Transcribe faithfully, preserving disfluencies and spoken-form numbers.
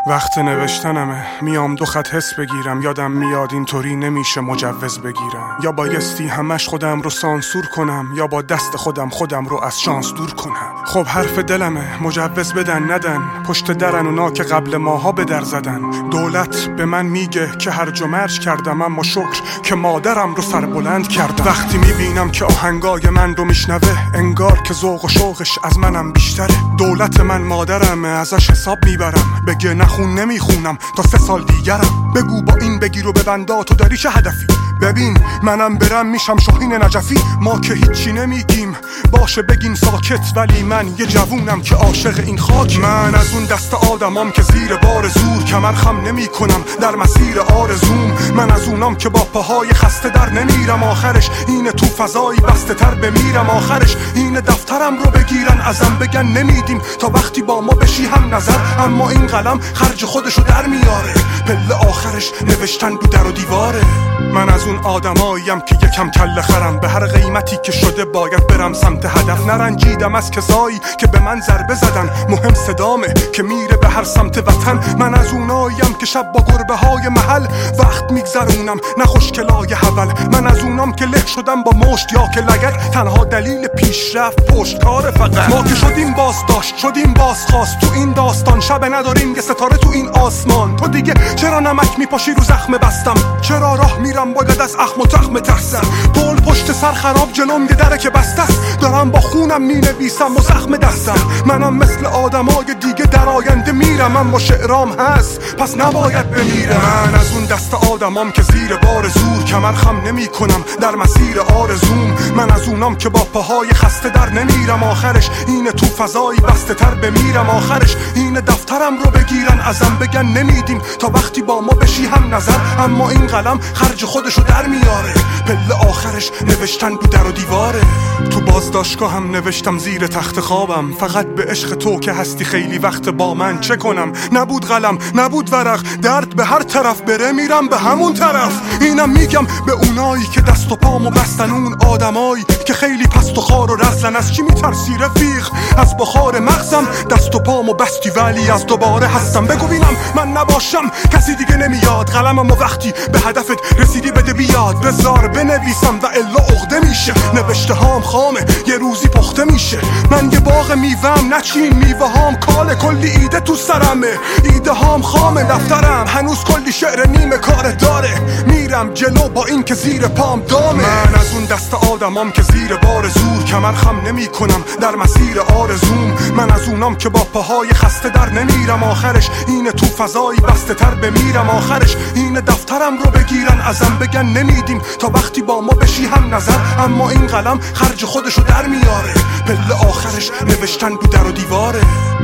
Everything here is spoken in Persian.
وقت نوشتنمه، میام دو خط حس بگیرم، یادم میاد اینطوری نمیشه مجوز بگیرم. یا بایستی همش خودم رو سانسور کنم، یا با دست خودم خودم رو از شانس دور کنم. خب حرف دلمه، مجوز بدن ندن، پشت درن اونا که قبل ماها به در زدن. دولت به من میگه که هرج و مرج کردم، اما شکر که مادرم رو سربلند کردم. وقتی میبینم که آهنگای من رو میشنوه، انگار که ذوق و شوقش از منم بیشتره. دولت من مادرمه، ازش حساب میبرم، بگه نخون نمیخونم تا سه سال دیگرم. بگو با این بگیر و ببندا تو داری چه هدفی؟ ببین منم برم میشم شاهین نجفی. ما که هیچی نمیگیم باشه بگین ساکت، ولی من یه جوونم که عاشق این خاک. من از اون دست آدمام که زیر بار زور کمر خم نمی کنم در مسیر آرزوم. من از اونام که با پاهای خسته در نمیرم، آخرش اینه تو فضایی بسته تر بمیرم. آخرش اینه دفترم رو بگیرن ازم بگن نمیدیم تا وقتی با ما بشی هم نظر. اما این قلم خرج خودشو در میاره، پله آخرش نوشتن رو در و دیواره. من از اون آدماییم که یکم کله خرم، به هر قیمتی که شده باید برم سمت هدف. نرنجیدم از کسایی که به من ضربه زدن، مهم صدامه که میره به هر سمت وطن. من از اوناییم که شب با گربه های محل وقت میگذرونم، نه خوشگلای حول. من از اونام که له شدم با مشت یا که لگد، تنها دلیل پیشرفت پشتکار فقط. ما که شدیم باز داشت شدیم باز خواست، تو این داستان شب نداریم یه ستاره تو این آسمان. تو دیگه چرا نمک میپاشی رو زخم بستم؟ چرا راه میرم باید از اخم و تخم ترسم؟ پل پشت سر خراب جلوم یه دره که بسته است، دارم با خونم مینویسم و زخم دستم. منم مثل آدمای دیگه در آینده میرم، اما شعرام هست پس نباید بمیرم. من از اون دست آدمام که زیر بار زور کمر خم نمی کنم در مسیر آرزوم. من از اونام که با پاهای خسته در نمیرم، آخرش اینه تو فضایی بسته تر بمیرم. آخرش اینه دفترم رو بگیرن ازم بگن نمیدیم تا وقتی با ما بشی هم نظر. اما این قلم خرج خودشو در میاره، پله آخرش نوشتن رو در و دیواره. تو بازداشتگاه هم نوشتم زیر تخت خوابم، فقط به عشق تو که هستی خیلی وقت با من. چه کنم؟ نبود قلم نبود ورق، درد به هر طرف بره میرم به همون طرف. اینم میگم به اونایی که دست و پامو بستن، اون آدمایی که خیلی پست و خار و رزلن. از چی میترسی رفیق؟ از بخار مغزم دست و پامو بستی ولی از دوباره هستم. بگو بینم من نباشم کسی دیگه نمیاد، قلمم و وقتی به هدفت رسیدی بده بیاد. بذار بنویسم و الا عقده میشه، نوشته هام خامه یه روزی پخته میشه. من یه باغ میوهم نچین میوه هام کاله، کلی ایده تو سرمه ایده هام خامه. دفترم هنوز کلی شعر نیمه کار داره، میرم جلو با این که زیر پام دامه. من از اون دست آدمام که زیر بار زور کمر خم نمی کنم در مسیر آرزوم. من از اونام که با پاهای خسته در نمیرم، آخرش اینه تو فضایی بسته تر بمیرم. آخرش اینه دفترم رو بگیرن ازم بگن نمیدیم تا وقتی با ما بشی هم نظر. اما این قلم خرج خودشو در میاره، پله آخرش نوشتن رو در و دیواره.